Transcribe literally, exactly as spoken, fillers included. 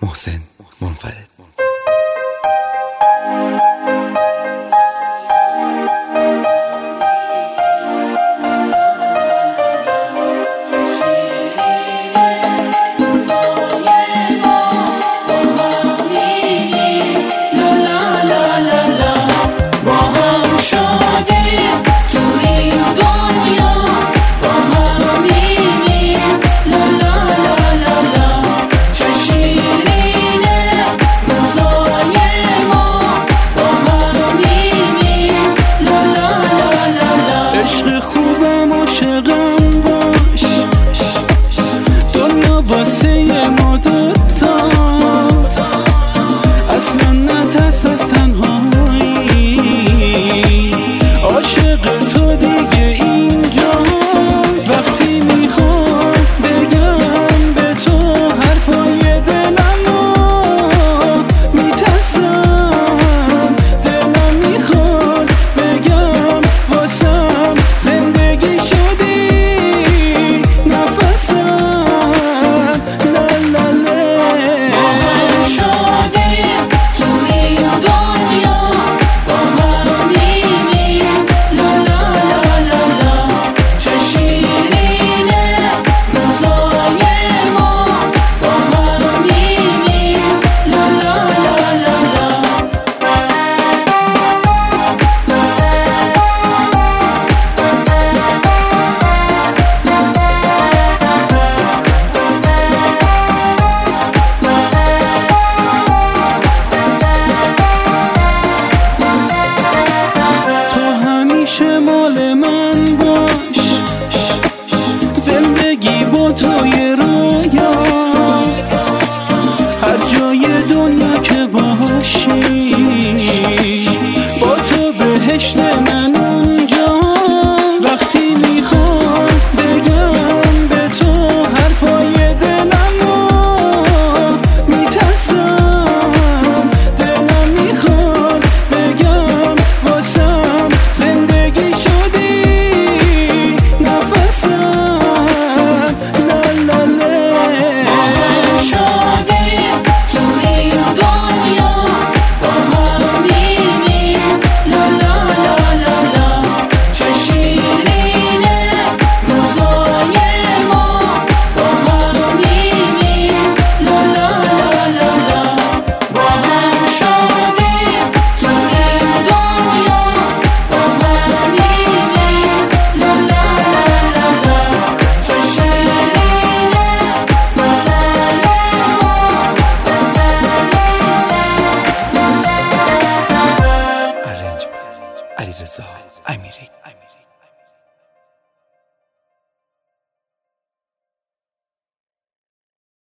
محسن منفرد. مال من باش، زندگی با توی رویا، هر جای دنیا که باشی با تو بهشت من اونجا. وقتی میخوام بگم به تو حرفای دلمو، میترسم دلم میخواد بگم واسم زندگی شدی نفسم. لا لا لا شدیم توی دنیا با هم میریم. لا لا لا لا لا چه شیرینه روزای ما با هم میریم. لا لا لا لا لا با هم شدیم توی دنیا با هم میریم. لا لا لا لا چه شیرینه ارنج علیرضا امیری.